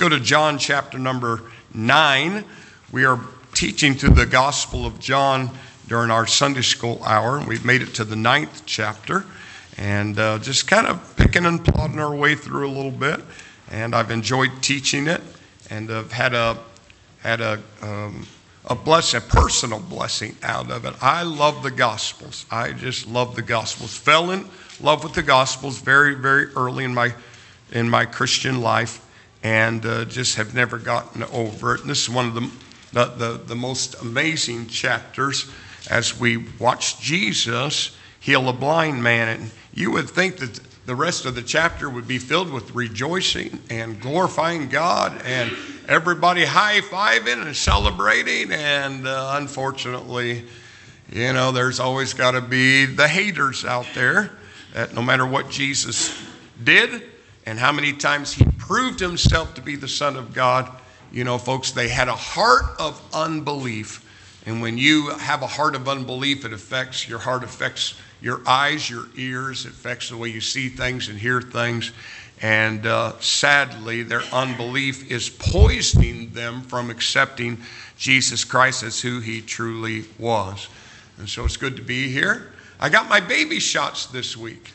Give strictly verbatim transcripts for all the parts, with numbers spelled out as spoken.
go to John chapter number nine. We are teaching through the Gospel of John during our Sunday school hour. We've made it to the ninth chapter and uh, just kind of picking and plodding our way through a little bit. And I've enjoyed teaching it, and I've had a had a um, a blessing, a personal blessing out of it. I love the Gospels. I just love the Gospels. Fell in love with the Gospels very, very early in my in my Christian life, and uh, just have never gotten over it. And this is one of the the, the the most amazing chapters as we watch Jesus heal a blind man. And you would think that the rest of the chapter would be filled with rejoicing and glorifying God and everybody high-fiving and celebrating. And uh, unfortunately, you know, there's always got to be the haters out there that no matter what Jesus did and how many times he proved himself to be the Son of God, you know, folks, they had a heart of unbelief. And when you have a heart of unbelief, it affects, your heart affects your eyes, your ears, it affects the way you see things and hear things. And uh, sadly, their unbelief is poisoning them from accepting Jesus Christ as who he truly was. And so it's good to be here. I got my baby shots this week.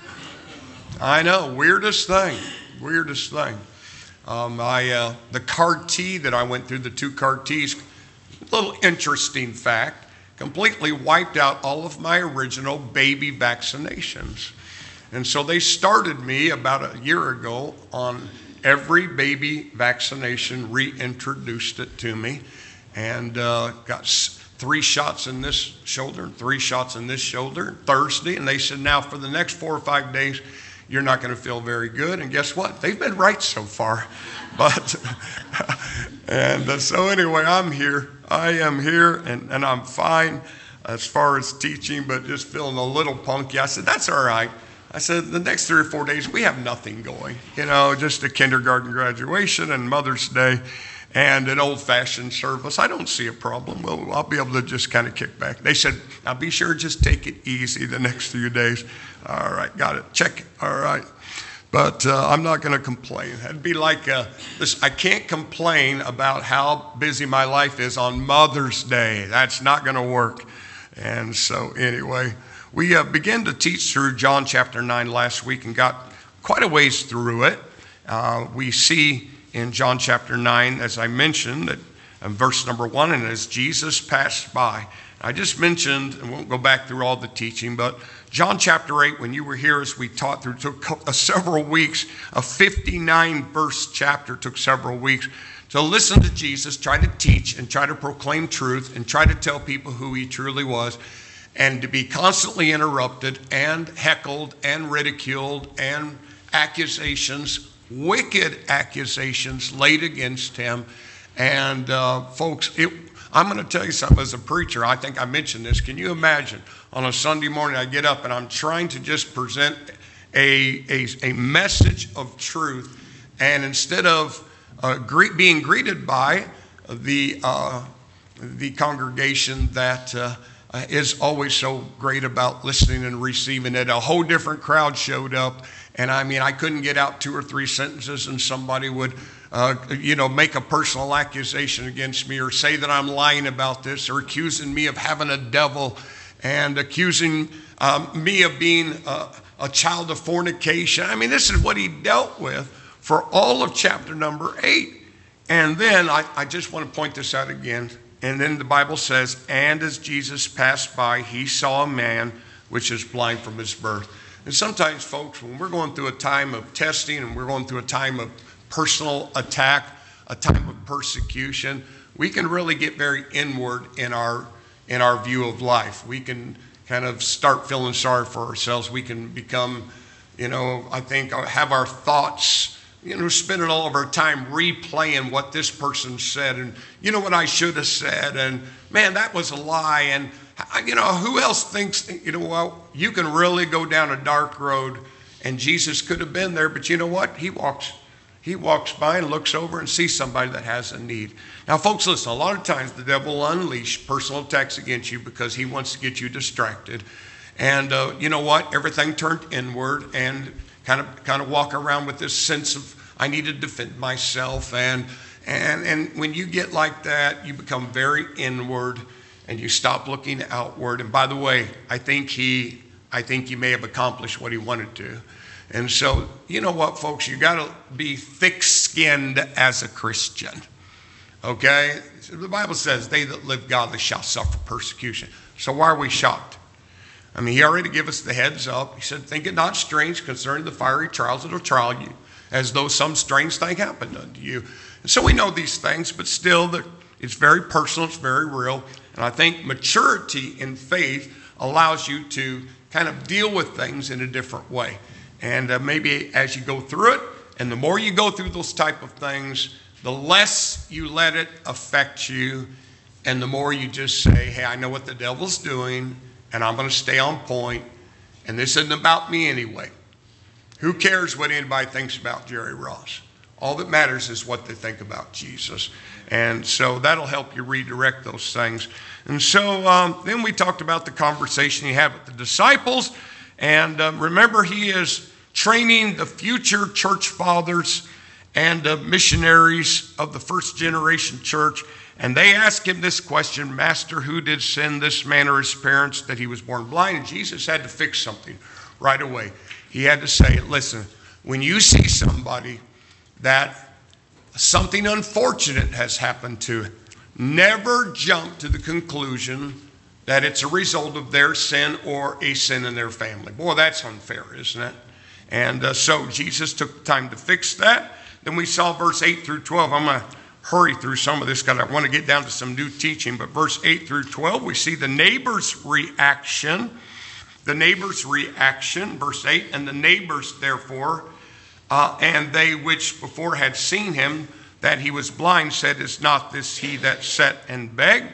I know, weirdest thing, weirdest thing. Um, I uh, the C A R T that I went through, the two C A R Ts, little interesting fact, completely wiped out all of my original baby vaccinations. And so they started me about a year ago on every baby vaccination, reintroduced it to me, and uh, got three shots in this shoulder and three shots in this shoulder Thursday. And they said, now for the next four or five days, you're not going to feel very good. And guess what? They've been right so far. But, and uh, so anyway, I'm here. I am here, and, and I'm fine as far as teaching, but just feeling a little punky. I said, that's all right. I said, the next three or four days, we have nothing going. You know, just a kindergarten graduation and Mother's Day and an old-fashioned service. I don't see a problem. Well, I'll be able to just kind of kick back. They said, now be sure, just take it easy the next few days. All right, got it. Check it. All right. But uh, I'm not going to complain. It'd be like uh, this. I can't complain about how busy my life is on Mother's Day. That's not going to work. And so anyway, we uh, began to teach through John chapter nine last week and got quite a ways through it. Uh, we see in John chapter nine, as I mentioned, that in verse number one, and as Jesus passed by. I just mentioned, and won't go back through all the teaching, but John chapter eight, when you were here as we taught through, took several weeks. A fifty-nine verse chapter took several weeks to listen to Jesus, try to teach and try to proclaim truth and try to tell people who he truly was, and to be constantly interrupted and heckled and ridiculed and accusations, wicked accusations laid against him. And uh, folks, it, I'm going to tell you something as a preacher. I think I mentioned this. Can you imagine on a Sunday morning I get up and I'm trying to just present a, a, a message of truth, and instead of uh, greet, being greeted by the, uh, the congregation that uh, is always so great about listening and receiving it, a whole different crowd showed up. And I mean, I couldn't get out two or three sentences and somebody would Uh, you know, make a personal accusation against me or say that I'm lying about this or accusing me of having a devil and accusing um, me of being a, a child of fornication. I mean, this is what he dealt with for all of chapter number eight. And then I, I just want to point this out again. And then the Bible says, and as Jesus passed by, he saw a man which is blind from his birth. And sometimes, folks, when we're going through a time of testing and we're going through a time of personal attack, a time of persecution, we can really get very inward in our in our view of life. We can kind of start feeling sorry for ourselves. We can become, you know, I think have our thoughts, you know, spending all of our time replaying what this person said and, you know, what I should have said, and man, that was a lie, and you know, who else thinks, you know, well, you can really go down a dark road, and Jesus could have been there, but you know what? He walks He walks by and looks over and sees somebody that has a need. Now, folks, listen, a lot of times the devil will unleash personal attacks against you because he wants to get you distracted. And uh, you know what? Everything turned inward and kind of kind of walk around with this sense of, I need to defend myself. And, and, and when you get like that, you become very inward and you stop looking outward. And by the way, I think he, I think he may have accomplished what he wanted to. And so, you know what, folks, you got to be thick-skinned as a Christian. Okay? The Bible says, they that live godly shall suffer persecution. So why are we shocked? I mean, he already gave us the heads up. He said, think it not strange concerning the fiery trials that will trial you, as though some strange thing happened unto you. And so we know these things, but still, it's very personal, it's very real. And I think maturity in faith allows you to kind of deal with things in a different way. And uh, maybe as you go through it, and the more you go through those type of things, the less you let it affect you, and the more you just say, hey, I know what the devil's doing, and I'm going to stay on point, and this isn't about me anyway. Who cares what anybody thinks about Jerry Ross? All that matters is what they think about Jesus. And so that'll help you redirect those things. And so um, then we talked about the conversation he had with the disciples. And um, remember, he is training the future church fathers and uh, missionaries of the first generation church. And they asked him this question, Master, who did sin, this man or his parents, that he was born blind? And Jesus had to fix something right away. He had to say, listen, when you see somebody that something unfortunate has happened to, never jump to the conclusion that it's a result of their sin or a sin in their family. Boy, that's unfair, isn't it? And uh, so Jesus took time to fix that. Then we saw verse eight through twelve. I'm going to hurry through some of this because I want to get down to some new teaching. But verse eight through twelve, we see the neighbor's reaction. The neighbor's reaction, verse eight, and the neighbors, therefore, uh, and they which before had seen him, that he was blind, said, is not this he that sat and begged?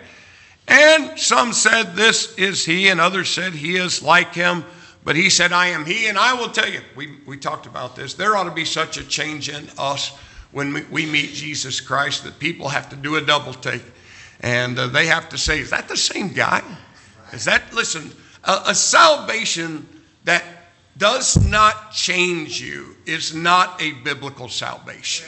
And some said, this is he, and others said, he is like him. But he said, I am he. And I will tell you, we, we talked about this, there ought to be such a change in us when we, we meet Jesus Christ that people have to do a double take. And uh, they have to say, is that the same guy? Is that, listen, a, a salvation that does not change you is not a biblical salvation.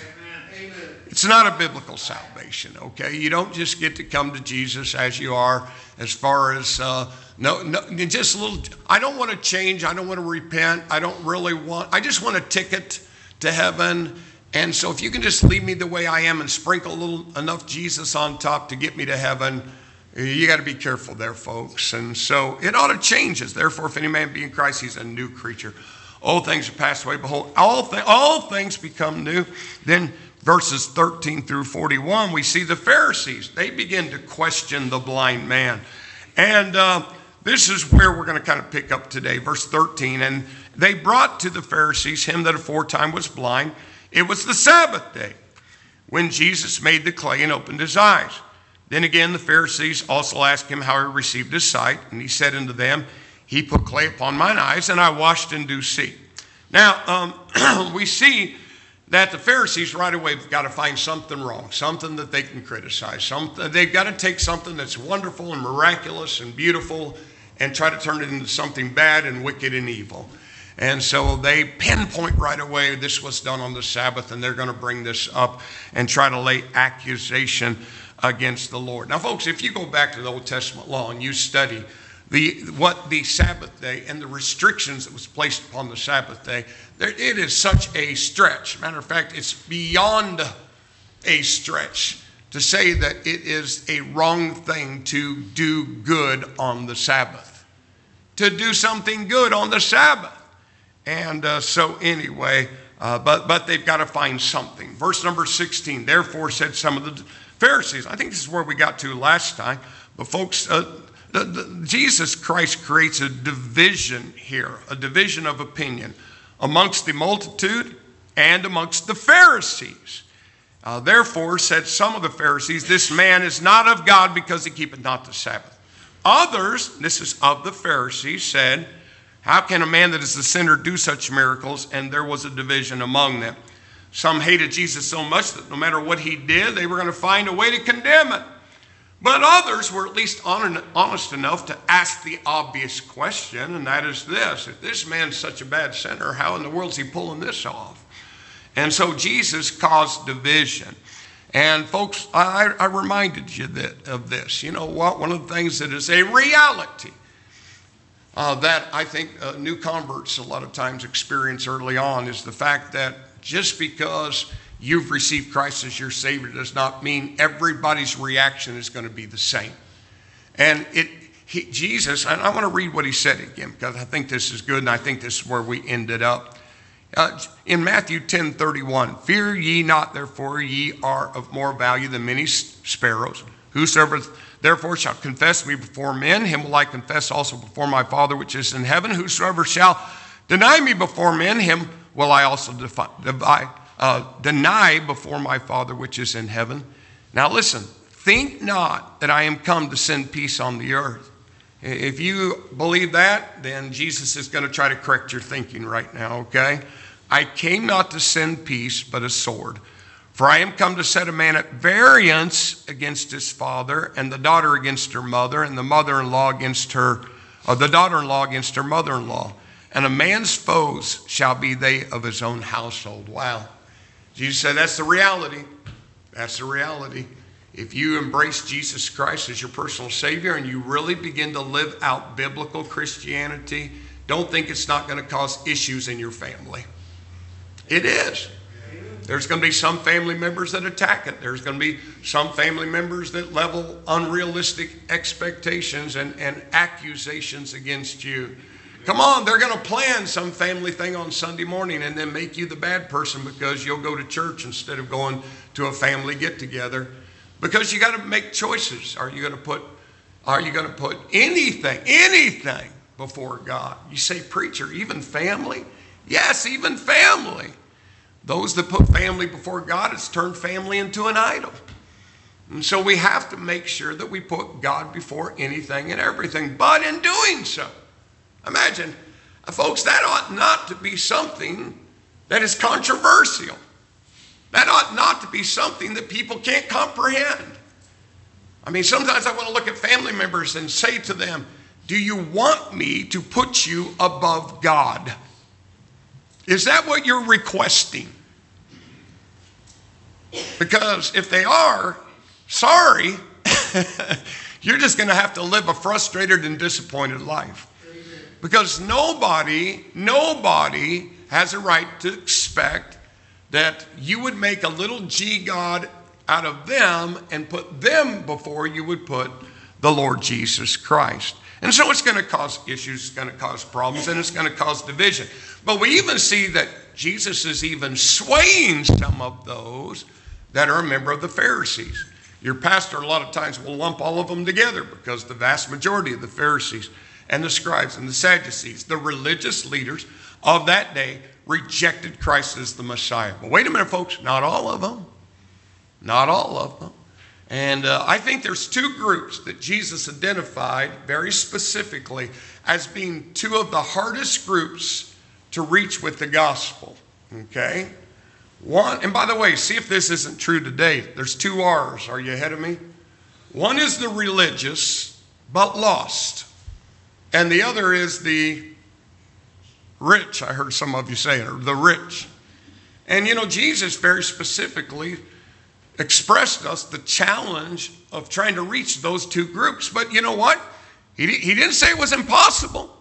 It's not a biblical salvation, okay? You don't just get to come to Jesus as you are, as far as, uh, no, no, just a little, I don't want to change, I don't want to repent, I don't really want, I just want a ticket to heaven. And so if you can just leave me the way I am and sprinkle a little, enough Jesus on top to get me to heaven, you got to be careful there, folks. And so it ought to change us. Therefore, if any man be in Christ, he's a new creature. Old things are passed away. Behold, all, th- all things become new. Then verses thirteen through forty-one, we see the Pharisees. They begin to question the blind man. And uh, this is where we're going to kind of pick up today. Verse thirteen, and they brought to the Pharisees him that aforetime was blind. It was the Sabbath day when Jesus made the clay and opened his eyes. Then again, the Pharisees also asked him how he received his sight. And he said unto them, he put clay upon mine eyes, and I washed and do see. Now, um, we see that the Pharisees right away have got to find something wrong, something that they can criticize. Something, they've got to take something that's wonderful and miraculous and beautiful and try to turn it into something bad and wicked and evil. And so they pinpoint right away this was done on the Sabbath, and they're going to bring this up and try to lay accusation against the Lord. Now, folks, if you go back to the Old Testament law and you study the what the Sabbath day and the restrictions that was placed upon the Sabbath day, there, it is such a stretch. Matter of fact, it's beyond a stretch to say that it is a wrong thing to do good on the Sabbath, to do something good on the Sabbath. And uh, so anyway, uh, but but they've got to find something. Verse number sixteen, therefore said some of the Pharisees. I think this is where we got to last time. But folks, uh, the, the, Jesus Christ creates a division here, a division of opinion amongst the multitude and amongst the Pharisees. Uh, therefore said some of the Pharisees, this man is not of God because he keepeth not the Sabbath. Others, this is of the Pharisees, said, how can a man that is a sinner do such miracles? And there was a division among them. Some hated Jesus so much that no matter what he did, they were going to find a way to condemn it. But others were at least honest enough to ask the obvious question, and that is this. If this man's such a bad sinner, how in the world is he pulling this off? And so Jesus caused division. And folks, I, I reminded you that, of this. You know what? One of the things that is a reality uh, that I think uh, new converts a lot of times experience early on is the fact that just because you've received Christ as your Savior does not mean everybody's reaction is going to be the same. And it, he, Jesus, and I want to read what he said again because I think this is good and I think this is where we ended up. Uh, in Matthew ten thirty-one, fear ye not, therefore ye are of more value than many sparrows. Whosoever therefore shall confess me before men, him will I confess also before my Father which is in heaven. Whosoever shall deny me before men, him will I also defi- devi- uh, deny before my Father which is in heaven. Now listen, think not that I am come to send peace on the earth. If you believe that, then Jesus is going to try to correct your thinking right now, okay? I came not to send peace, but a sword. For I am come to set a man at variance against his father, and the daughter against her mother, and the mother-in-law against her, or the daughter-in-law against her mother-in-law. And a man's foes shall be they of his own household. Wow. Jesus said that's the reality. That's the reality. If you embrace Jesus Christ as your personal Savior and you really begin to live out biblical Christianity, don't think it's not going to cause issues in your family. It is. There's going to be some family members that attack it. There's going to be some family members that level unrealistic expectations and, and accusations against you. Come on, they're going to plan some family thing on Sunday morning and then make you the bad person because you'll go to church instead of going to a family get-together. Because you got to make choices. Are you going to put, are you going to put anything, anything before God? You say, preacher, even family? Yes, even family. Those that put family before God has turned family into an idol. And so we have to make sure that we put God before anything and everything. But in doing so, imagine, folks, that ought not to be something that is controversial. That ought not to be something that people can't comprehend. I mean, sometimes I want to look at family members and say to them, do you want me to put you above God? Is that what you're requesting? Because if they are, sorry, you're just going to have to live a frustrated and disappointed life. Because nobody, nobody has a right to expect that you would make a little g God out of them and put them before you would put the Lord Jesus Christ. And so it's going to cause issues, it's going to cause problems, and it's going to cause division. But we even see that Jesus is even swaying some of those that are a member of the Pharisees. Your pastor a lot of times will lump all of them together because the vast majority of the Pharisees and the scribes and the Sadducees, the religious leaders of that day, rejected Christ as the Messiah. But wait a minute, folks, not all of them. Not all of them. And uh, I think there's two groups that Jesus identified very specifically as being two of the hardest groups to reach with the gospel. Okay? One, and by the way, see if this isn't true today. There's two R's. Are you ahead of me? One is the religious, but lost. And the other is the rich. I heard some of you say it, or the rich. And you know, Jesus very specifically expressed us the challenge of trying to reach those two groups. But you know what? He, he didn't say it was impossible.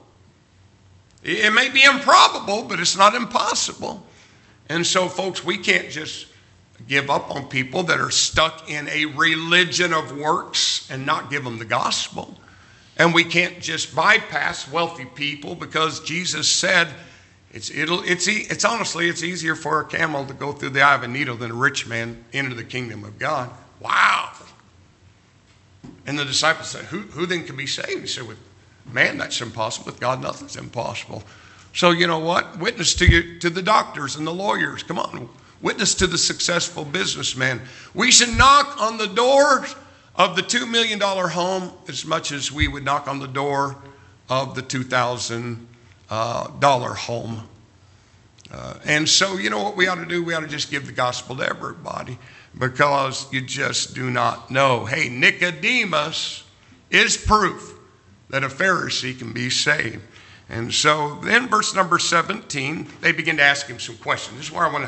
It may be improbable, but it's not impossible. And so, folks, we can't just give up on people that are stuck in a religion of works and not give them the gospel. And we can't just bypass wealthy people because Jesus said, It's it'll it's it's honestly it's easier for a camel to go through the eye of a needle than a rich man into the kingdom of God. Wow. And the disciples said, Who who then can be saved? He said, with man, that's impossible. With God, nothing's impossible. So you know what? Witness to you to the doctors and the lawyers. Come on. Witness to the successful businessman. We should knock on the doors of the two million dollar home as much as we would knock on the door of the two thousand Uh, dollar home. Uh, and so, you know what we ought to do? We ought to just give the gospel to everybody because you just do not know. Hey, Nicodemus is proof that a Pharisee can be saved. And so then verse number seventeen, they begin to ask him some questions. This is where I want to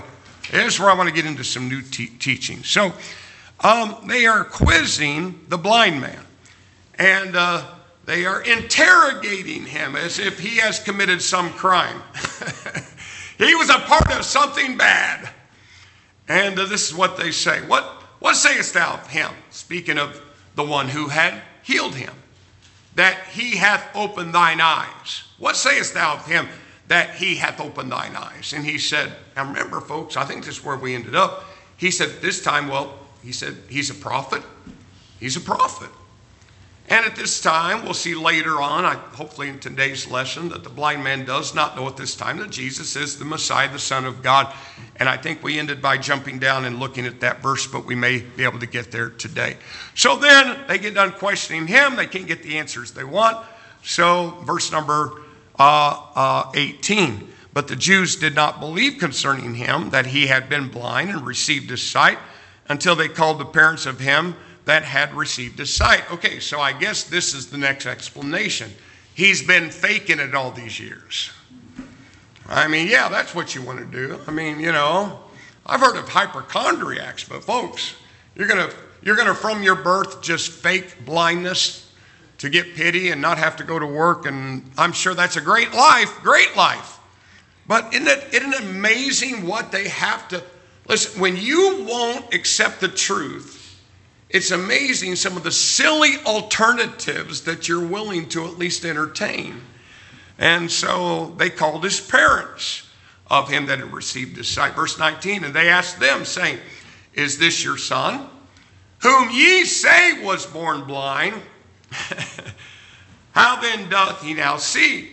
This is where I want to get into some new te- teaching. So um, they are quizzing the blind man. And uh, they are interrogating him as if he has committed some crime. He was a part of something bad. And uh, this is what they say. What, what sayest thou of him? Speaking of the one who had healed him. That he hath opened thine eyes. What sayest thou of him that he hath opened thine eyes? And he said, now remember folks, I think this is where we ended up. He said this time, well, he said, he's a prophet. He's a prophet. And at this time, we'll see later on, I, hopefully in today's lesson, that the blind man does not know at this time that Jesus is the Messiah, the Son of God. And I think we ended by jumping down and looking at that verse, but we may be able to get there today. So then they get done questioning him. They can't get the answers they want. So verse number uh, uh, eighteen. But the Jews did not believe concerning him that he had been blind and received his sight until they called the parents of him that had received his sight. Okay, so I guess this is the next explanation. He's been faking it all these years. I mean, yeah, that's what you want to do. I mean, you know, I've heard of hypochondriacs, but folks, you're gonna you're gonna from your birth just fake blindness to get pity and not have to go to work, and I'm sure that's a great life, great life. But isn't it, isn't it amazing what they have to listen? When you won't accept the truth, it's amazing some of the silly alternatives that you're willing to at least entertain. And so they called his parents of him that had received his sight. Verse nineteen, and they asked them, saying, is this your son, whom ye say was born blind? How then doth he now see?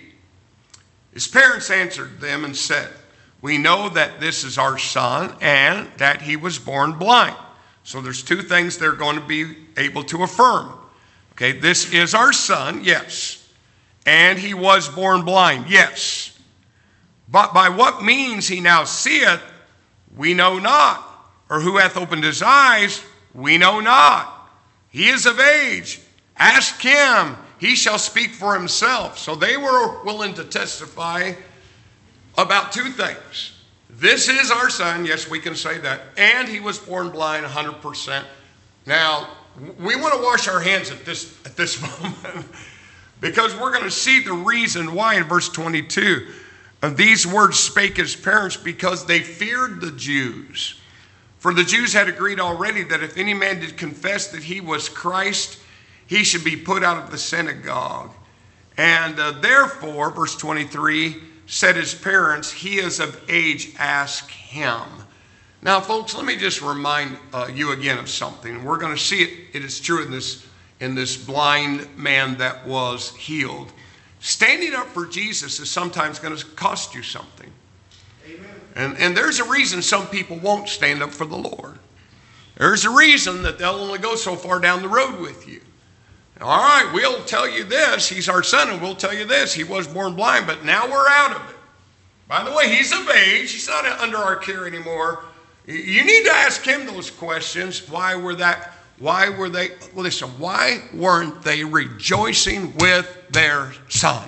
His parents answered them and said, we know that this is our son, and that he was born blind. So there's two things they're going to be able to affirm. Okay, this is our son, yes. And he was born blind, yes. But by what means he now seeth, we know not. Or who hath opened his eyes, we know not. He is of age. Ask him. He shall speak for himself. So they were willing to testify about two things. This is our son. Yes, we can say that. And he was born blind one hundred percent. Now, we want to wash our hands at this, at this moment because we're going to see the reason why in verse twenty-two. These words spake his parents because they feared the Jews. For the Jews had agreed already that if any man did confess that he was Christ, he should be put out of the synagogue. And uh, therefore, verse twenty-three, said his parents, he is of age, ask him. Now, folks, let me just remind uh, you again of something. We're going to see it. It is true in this, in this blind man that was healed. Standing up for Jesus is sometimes going to cost you something. Amen. And, and there's a reason some people won't stand up for the Lord. There's a reason that they'll only go so far down the road with you. All right, we'll tell you this. He's our son, and we'll tell you this. He was born blind, but now we're out of it. By the way, he's of age. He's not under our care anymore. You need to ask him those questions. Why were that? Why were they? Well, listen, why weren't they rejoicing with their son?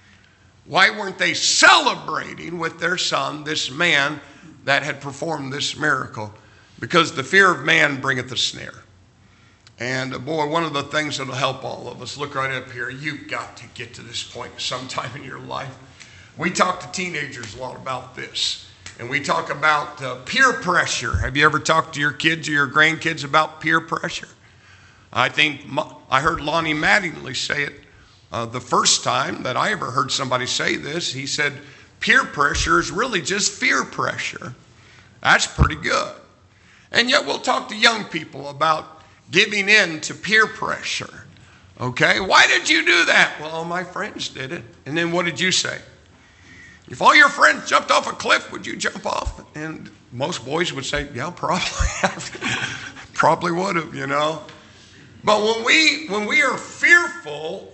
Why weren't they celebrating with their son, this man that had performed this miracle? Because the fear of man bringeth a snare. And uh, boy, one of the things that will help all of us, look right up here, you've got to get to this point sometime in your life. We talk to teenagers a lot about this. And we talk about uh, peer pressure. Have you ever talked to your kids or your grandkids about peer pressure? I think I heard Lonnie Mattingly say it uh, the first time that I ever heard somebody say this. He said, peer pressure is really just fear pressure. That's pretty good. And yet we'll talk to young people about giving in to peer pressure. Okay, why did you do that? Well, all my friends did it. And then what did you say? If all your friends jumped off a cliff, would you jump off? And most boys would say, yeah, probably. Probably would have, you know. But when we when we are fearful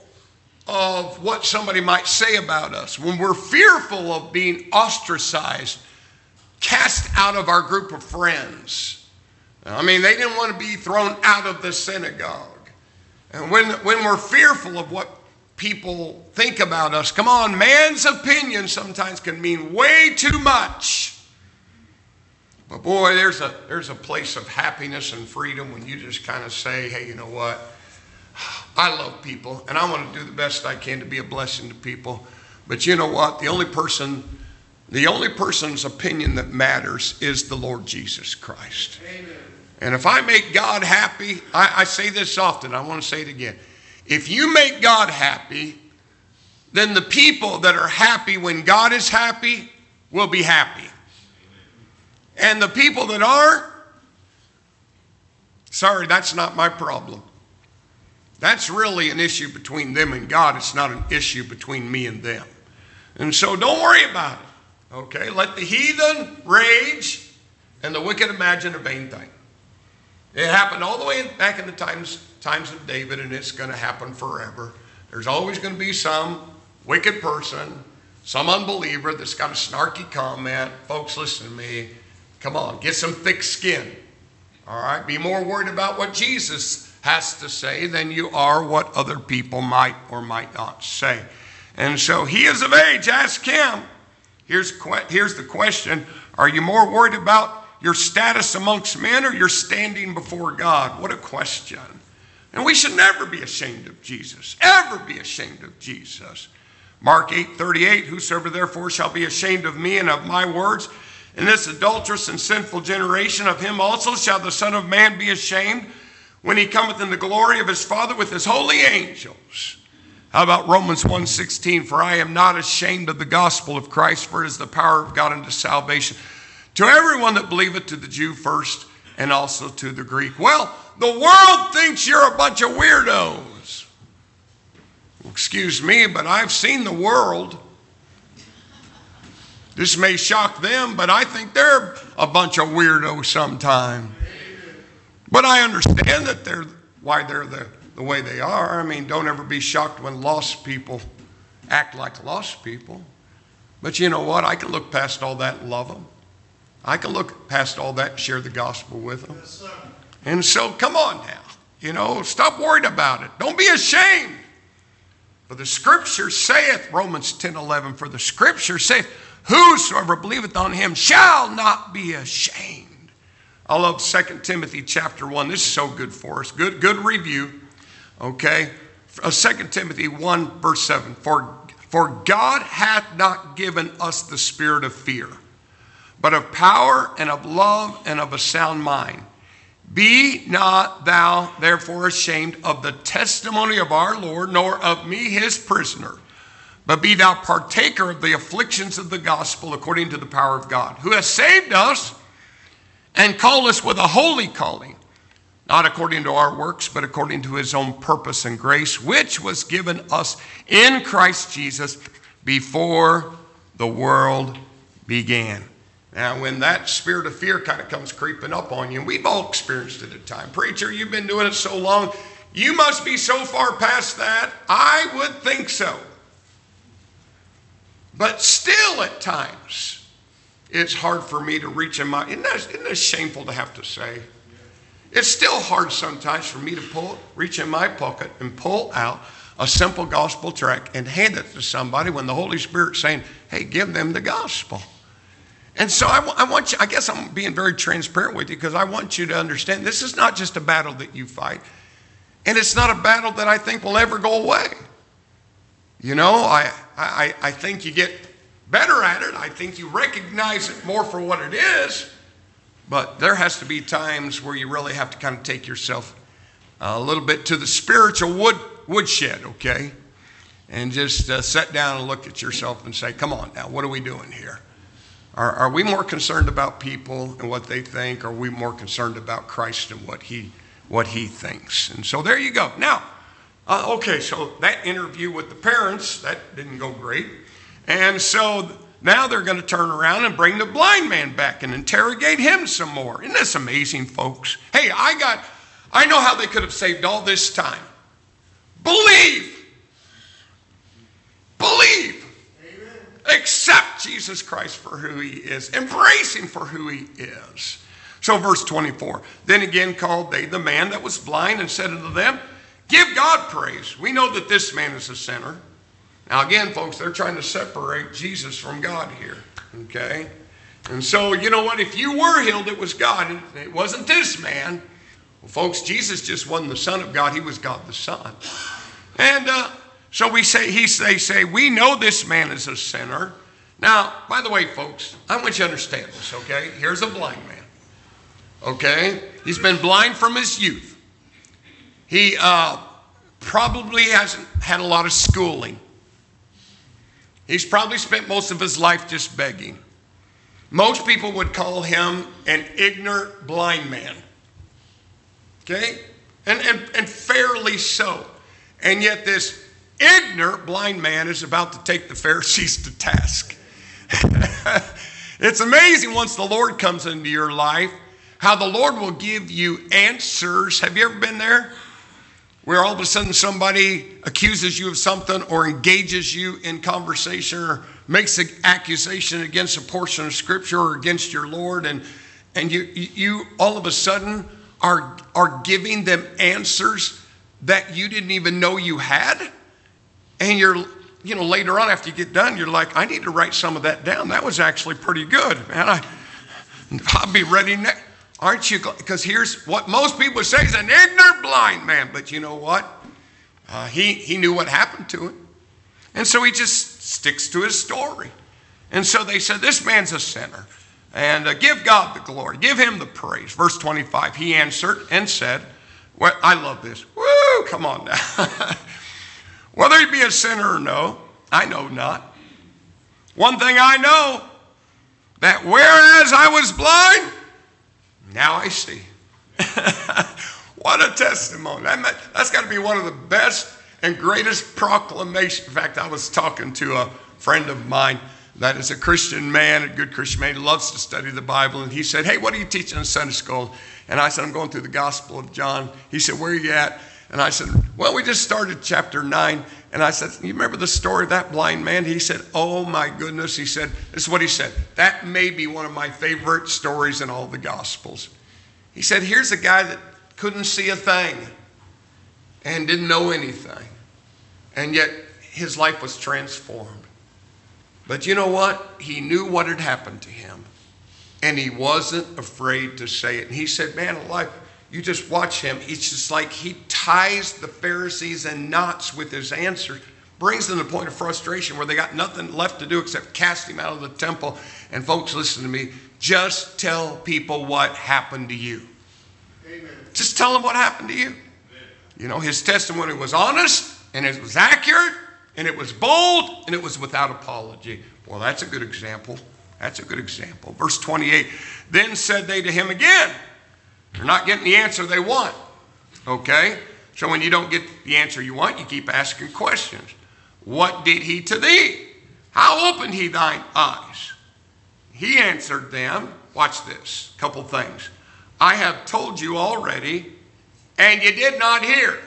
of what somebody might say about us, when we're fearful of being ostracized, cast out of our group of friends, I mean, they didn't want to be thrown out of the synagogue. And when, when we're fearful of what people think about us, come on, man's opinion sometimes can mean way too much. But boy, there's a, there's a place of happiness and freedom when you just kind of say, hey, you know what? I love people, and I want to do the best I can to be a blessing to people. But you know what? The only person, the only person's opinion that matters is the Lord Jesus Christ. Amen. And if I make God happy, I, I say this often, I want to say it again. If you make God happy, then the people that are happy when God is happy will be happy. And the people that aren't, sorry, that's not my problem. That's really an issue between them and God. It's not an issue between me and them. And so don't worry about it. Okay? Let the heathen rage and the wicked imagine a vain thing. It happened all the way back in the times, times of David, and it's going to happen forever. There's always going to be some wicked person, some unbeliever that's got a snarky comment. Folks, listen to me. Come on, get some thick skin. All right? Be more worried about what Jesus has to say than you are what other people might or might not say. And so he is of age. Ask him. Here's, here's the question. Are you more worried about your status amongst men or your standing before God? What a question. And we should never be ashamed of Jesus. Ever be ashamed of Jesus. Mark eight thirty-eight, whosoever therefore shall be ashamed of me and of my words in this adulterous and sinful generation, of him also shall the Son of Man be ashamed when he cometh in the glory of his Father with his holy angels. How about Romans one sixteen? For I am not ashamed of the gospel of Christ, for it is the power of God unto salvation to everyone that believeth, to the Jew first, and also to the Greek. Well, the world thinks you're a bunch of weirdos. Excuse me, but I've seen the world. This may shock them, but I think they're a bunch of weirdos sometimes. But I understand that they're why they're the, the way they are. I mean, don't ever be shocked when lost people act like lost people. But you know what? I can look past all that and love them. I can look past all that and share the gospel with them. Yes, sir. And so, come on now. You know, stop worrying about it. Don't be ashamed. For the scripture saith, Romans ten eleven, for the scripture saith, whosoever believeth on him shall not be ashamed. I love Second Timothy chapter one. This is so good for us. Good, good review. Okay. Second Timothy one verse seven. For, for God hath not given us the spirit of fear, but of power and of love and of a sound mind. Be not thou therefore ashamed of the testimony of our Lord, nor of me his prisoner, but be thou partaker of the afflictions of the gospel according to the power of God, who has saved us and called us with a holy calling, not according to our works, but according to his own purpose and grace, which was given us in Christ Jesus before the world began. Now, when that spirit of fear kind of comes creeping up on you, and we've all experienced it at times. Preacher, you've been doing it so long, you must be so far past that. I would think so. But still at times, it's hard for me to reach in my, isn't that, isn't that shameful to have to say? It's still hard sometimes for me to pull, reach in my pocket and pull out a simple gospel tract and hand it to somebody when the Holy Spirit's saying, hey, give them the gospel. And so I, I want you, I guess I'm being very transparent with you because I want you to understand this is not just a battle that you fight. And it's not a battle that I think will ever go away. You know, I, I, I think you get better at it. I think you recognize it more for what it is. But there has to be times where you really have to kind of take yourself a little bit to the spiritual wood, woodshed, okay? And just uh, sit down and look at yourself and say, come on now, what are we doing here? Are, are we more concerned about people and what they think? Or are we more concerned about Christ and what he, what he thinks? And so there you go. Now, uh, okay, so that interview with the parents, that didn't go great. And so now they're going to turn around and bring the blind man back and interrogate him some more. Isn't this amazing, folks? Hey, I got, I know how they could have saved all this time. Believe. Believe. Accept Jesus Christ for who he is. Embrace him for who he is. So verse twenty-four, then again called they the man that was blind and said unto them, give God praise. We know that this man is a sinner. Now again, folks, they're trying to separate Jesus from God here. Okay? And so, you know what? If you were healed, it was God. It wasn't this man. Well, folks, Jesus just wasn't the Son of God. He was God the Son. And uh, so we say, he, they say, we know this man is a sinner. Now, by the way, folks, I want you to understand this, okay? Here's a blind man, okay? He's been blind from his youth. He uh, probably hasn't had a lot of schooling. He's probably spent most of his life just begging. Most people would call him an ignorant blind man, okay? And, and, and fairly so. And yet this ignorant blind man is about to take the Pharisees to task. It's amazing once the Lord comes into your life, how the Lord will give you answers. Have you ever been there? Where all of a sudden somebody accuses you of something or engages you in conversation or makes an accusation against a portion of Scripture or against your Lord, and, and you, you all of a sudden are, are giving them answers that you didn't even know you had. And you're, you know, later on after you get done, you're like, I need to write some of that down. That was actually pretty good, man. I, I'll be ready next. Aren't you glad? Because here's what most people say is an ignorant blind man. But you know what? Uh, he, he knew what happened to him. And so he just sticks to his story. And so they said, this man's a sinner. And uh, give God the glory. Give him the praise. Verse twenty-five, he answered and said, well, I love this. Woo, come on now. Whether he be a sinner or no, I know not. One thing I know, that whereas I was blind, now I see. What a testimony. That meant, that's got to be one of the best and greatest proclamations. In fact, I was talking to a friend of mine that is a Christian man, a good Christian man. He loves to study the Bible. And he said, hey, what are you teaching in Sunday school? And I said, I'm going through the Gospel of John. He said, where are you at? And I said, well, we just started chapter nine. And I said, you remember the story of that blind man? He said, oh my goodness. He said, this is what he said. That may be one of my favorite stories in all the Gospels. He said, here's a guy that couldn't see a thing and didn't know anything. And yet his life was transformed. But you know what? He knew what had happened to him. And he wasn't afraid to say it. And he said, man alive, you just watch him. It's just like he ties the Pharisees in knots with his answer, brings them to the point of frustration where they got nothing left to do except cast him out of the temple. And folks, listen to me. Just tell people what happened to you. Amen. Just tell them what happened to you. Amen. You know, his testimony was honest, and it was accurate, and it was bold, and it was without apology. Well, that's a good example. That's a good example. Verse twenty-eight, then said they to him again. They're not getting the answer they want. Okay? So when you don't get the answer you want, you keep asking questions. What did he to thee? How opened he thine eyes? He answered them, watch this, couple things. I have told you already, and you did not hear.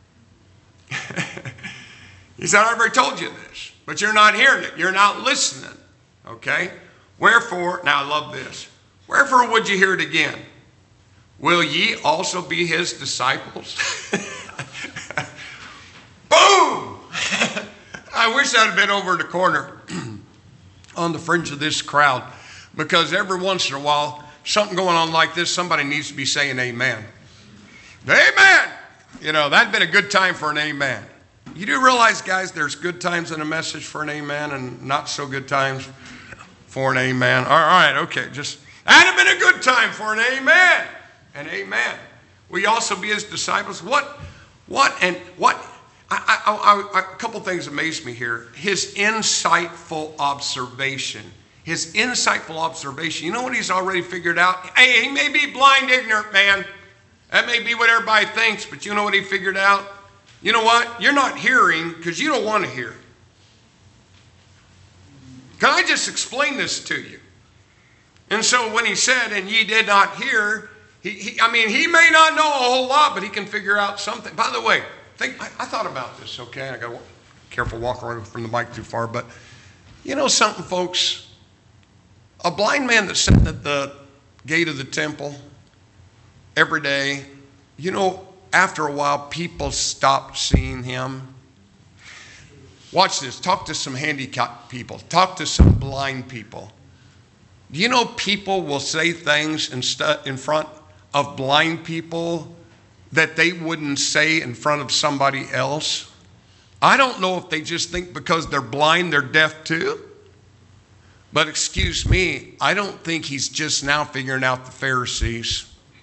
He said, I already told you this, but you're not hearing it. You're not listening. Okay? Wherefore, now I love this. Wherefore would you hear it again? Will ye also be his disciples? Boom! I wish I'd have been over in the corner on the fringe of this crowd, because every once in a while, something going on like this, somebody needs to be saying amen. Amen! You know, that'd been a good time for an amen. You do realize, guys, there's good times in a message for an amen and not so good times for an amen. All right, okay, just, that'd have been a good time for an amen. And amen. Will you also be his disciples? What, what, and what, I, I, I, a couple things amazed me here. His insightful observation. His insightful observation. You know what he's already figured out? Hey, he may be blind, ignorant, man. That may be what everybody thinks, but you know what he figured out? You know what? You're not hearing because you don't want to hear. Can I just explain this to you? And so when he said, and ye did not hear, he, he, I mean, he may not know a whole lot, but he can figure out something. By the way, think, I, I thought about this, okay? I got to be careful walking away from the mic too far, but you know something, folks? A blind man that's sitting at the gate of the temple every day, you know, after a while, people stop seeing him. Watch this. Talk to some handicapped people. Talk to some blind people. Do you know people will say things in, stu- in front of blind people that they wouldn't say in front of somebody else? I don't know if they just think because they're blind, they're deaf too. But excuse me, I don't think he's just now figuring out the Pharisees.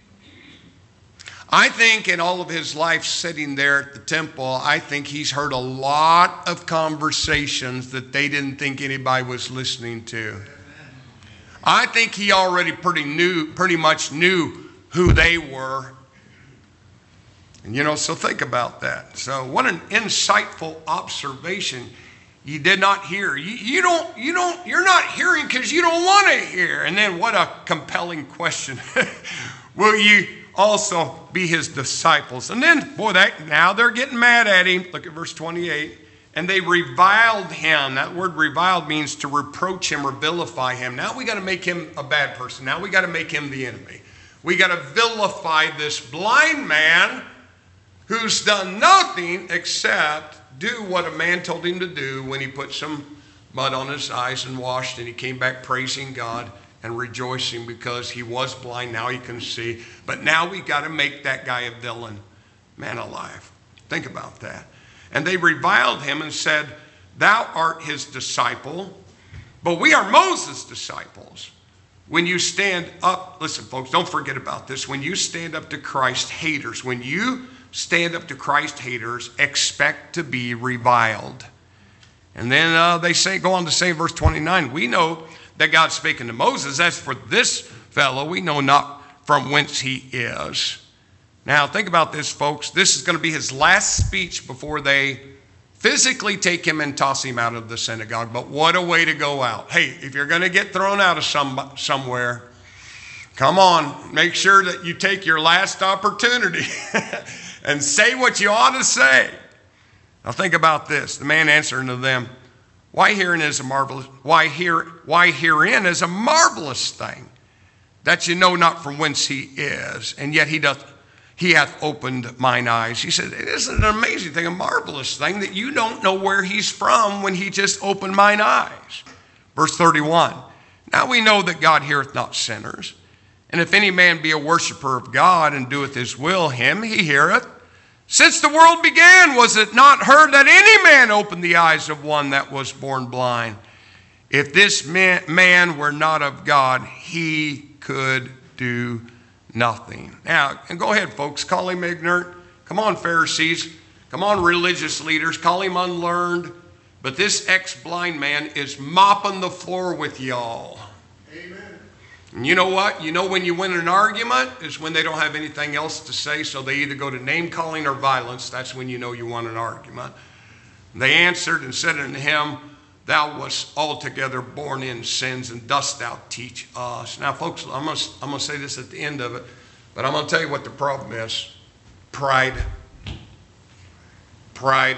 I think in all of his life sitting there at the temple, I think he's heard a lot of conversations that they didn't think anybody was listening to. I think he already pretty knew, pretty much knew who they were. And you know, so think about that. So what an insightful observation. You did not hear. You, you don't, you don't, you're not hearing because you don't want to hear. And then what a compelling question. Will you also be his disciples? And then, boy, that now they're getting mad at him. Look at verse twenty-eight. And they reviled him. That word reviled means to reproach him or vilify him. Now we got to make him a bad person. Now we got to make him the enemy. We got to vilify this blind man who's done nothing except do what a man told him to do when he put some mud on his eyes and washed, and he came back praising God and rejoicing because he was blind. Now he can see. But now we got to make that guy a villain. Man alive. Think about that. And they reviled him and said, thou art his disciple, but we are Moses' disciples. When you stand up, listen folks, don't forget about this. When you stand up to Christ haters, when you stand up to Christ haters, expect to be reviled. And then uh, they say, go on to say, verse twenty-nine, we know that God's speaking to Moses. As for this fellow, we know not from whence he is. Now, think about this, folks. This is going to be his last speech before they physically take him and toss him out of the synagogue. But what a way to go out. Hey, if you're going to get thrown out of some somewhere, come on, make sure that you take your last opportunity and say what you ought to say. Now, think about this. The man answering to them, why herein is a marvelous, why here, why herein is a marvelous thing, that you know not from whence he is, and yet he doth He hath opened mine eyes. He said, it is an amazing thing, a marvelous thing, that you don't know where he's from when he just opened mine eyes. Verse thirty-one, now we know that God heareth not sinners. And if any man be a worshiper of God and doeth his will, him he heareth. Since the world began, was it not heard that any man opened the eyes of one that was born blind? If this man, man were not of God, he could do nothing. Now, and go ahead, folks, call him ignorant. Come on, Pharisees. Come on, religious leaders. Call him unlearned. But this ex-blind man is mopping the floor with y'all. Amen. And you know what? You know when you win an argument is when they don't have anything else to say, so they either go to name-calling or violence. That's when you know you won an argument. They answered and said unto him, thou wast altogether born in sins, and dost thou teach us? Now, folks, I'm going to, I'm going to say this at the end of it, but I'm going to tell you what the problem is. Pride. Pride.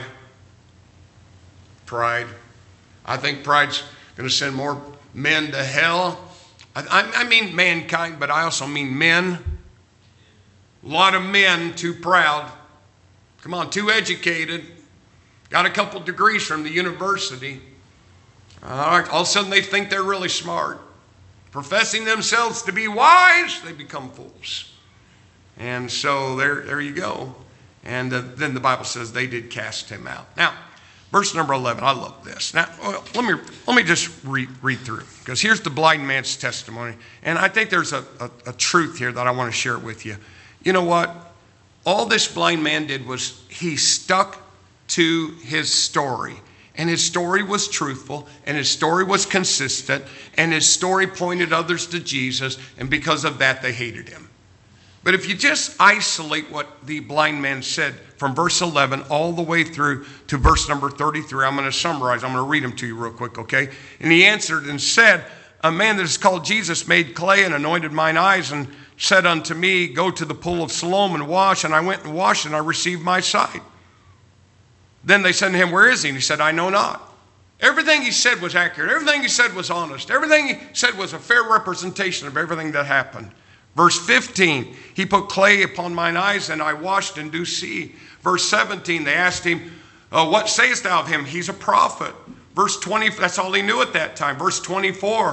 Pride. I think pride's going to send more men to hell. I, I mean mankind, but I also mean men. A lot of men too proud. Come on, too educated. Got a couple degrees from the university. All right, all of a sudden they think they're really smart. Professing themselves to be wise, they become fools. And so there, there you go. And uh, then the Bible says they did cast him out. Now, verse number eleven, I love this. Now, well, let me let me just read, read through, because here's the blind man's testimony. And I think there's a, a, a truth here that I want to share with you. You know what? All this blind man did was he stuck to his story. And his story was truthful, and his story was consistent, and his story pointed others to Jesus, and because of that, they hated him. But if you just isolate what the blind man said from verse eleven all the way through to verse number thirty-three, I'm going to summarize. I'm going to read them to you real quick, okay? And he answered and said, a man that is called Jesus made clay and anointed mine eyes and said unto me, go to the pool of Siloam and wash. And I went and washed, and I received my sight. Then they said to him, where is he? And he said, I know not. Everything he said was accurate. Everything he said was honest. Everything he said was a fair representation of everything that happened. Verse fifteen, he put clay upon mine eyes, and I washed and do see. Verse seventeen, they asked him, uh, what sayest thou of him? He's a prophet. Verse twenty, that's all he knew at that time. Verse twenty-four,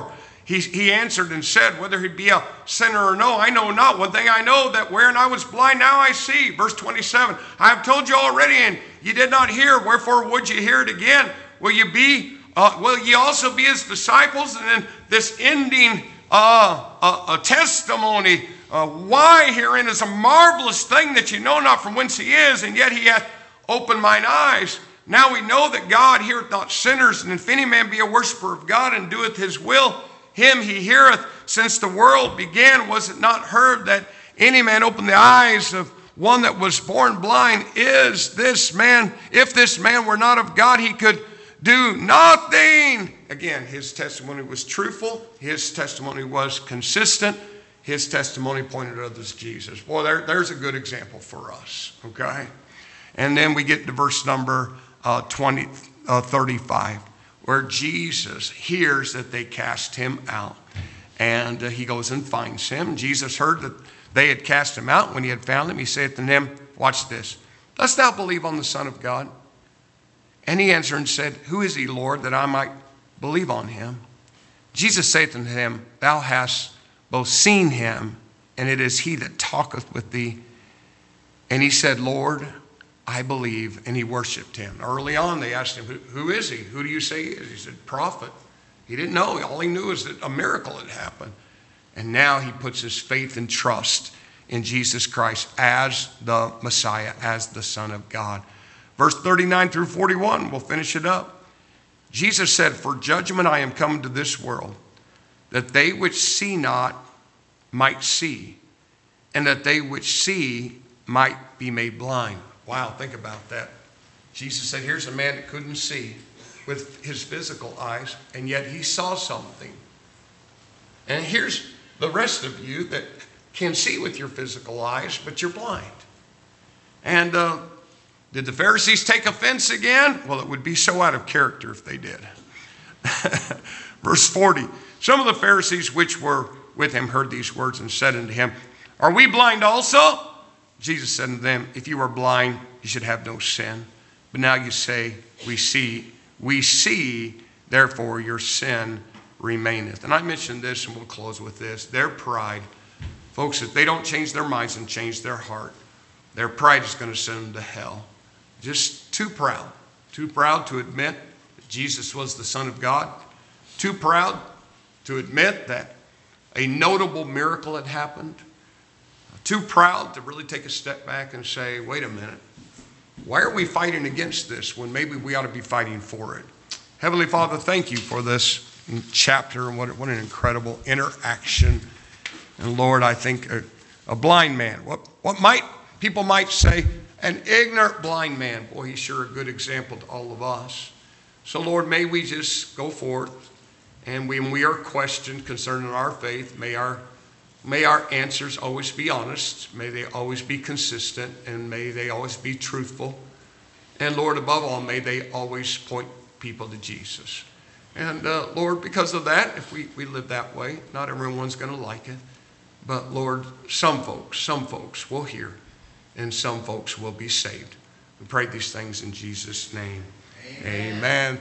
He, he answered and said, whether he be a sinner or no, I know not. One thing I know, that wherein I was blind, now I see. Verse twenty-seven, I have told you already, and ye did not hear. Wherefore would you hear it again? Will you be, uh, will ye also be his disciples? And then this ending uh, a, a testimony. Uh, why herein is a marvelous thing, that you know not from whence he is, and yet he hath opened mine eyes. Now we know that God heareth not sinners, and if any man be a worshiper of God and doeth his will, him he heareth. Since the world began, was it not heard that any man opened the eyes of one that was born blind? Is this man, if this man were not of God, he could do nothing. Again, his testimony was truthful. His testimony was consistent. His testimony pointed others to Jesus. Boy, there, there's a good example for us, okay? And then we get to verse number uh, twenty, uh, thirty-five. Where Jesus hears that they cast him out. And uh, he goes and finds him. Jesus heard that they had cast him out. When he had found him, he saith to them, watch this, dost thou believe on the Son of God? And he answered and said, who is he, Lord, that I might believe on him? Jesus saith unto him, thou hast both seen him, and it is he that talketh with thee. And he said, Lord, I believe, and he worshiped him. Early on, they asked him, who is he? Who do you say he is? He said, prophet. He didn't know. All he knew is that a miracle had happened. And now he puts his faith and trust in Jesus Christ as the Messiah, as the Son of God. Verse thirty-nine through forty-one, we'll finish it up. Jesus said, for judgment I am come to this world, that they which see not might see, and that they which see might be made blind. Wow, think about that. Jesus said, here's a man that couldn't see with his physical eyes, and yet he saw something. And here's the rest of you that can see with your physical eyes, but you're blind. And uh, did the Pharisees take offense again? Well, it would be so out of character if they did. Verse forty, some of the Pharisees which were with him heard these words and said unto him, are we blind also? Jesus said unto them, if you were blind, you should have no sin. But now you say, we see, we see, therefore your sin remaineth. And I mentioned this, and we'll close with this. Their pride, folks, if they don't change their minds and change their heart, their pride is going to send them to hell. Just too proud. Too proud to admit that Jesus was the Son of God. Too proud to admit that a notable miracle had happened. Too proud to really take a step back and say, wait a minute, why are we fighting against this when maybe we ought to be fighting for it? Heavenly Father, thank you for this chapter, and what, what an incredible interaction. And Lord, I think a, a blind man, what, what might people might say, an ignorant blind man. Boy, he's sure a good example to all of us. So Lord, may we just go forth, and when we are questioned concerning our faith, may our May our answers always be honest. May they always be consistent. And may they always be truthful. And Lord, above all, may they always point people to Jesus. And uh, Lord, because of that, if we, we live that way, not everyone's going to like it. But Lord, some folks, some folks will hear. And some folks will be saved. We pray these things in Jesus' name. Amen. Amen.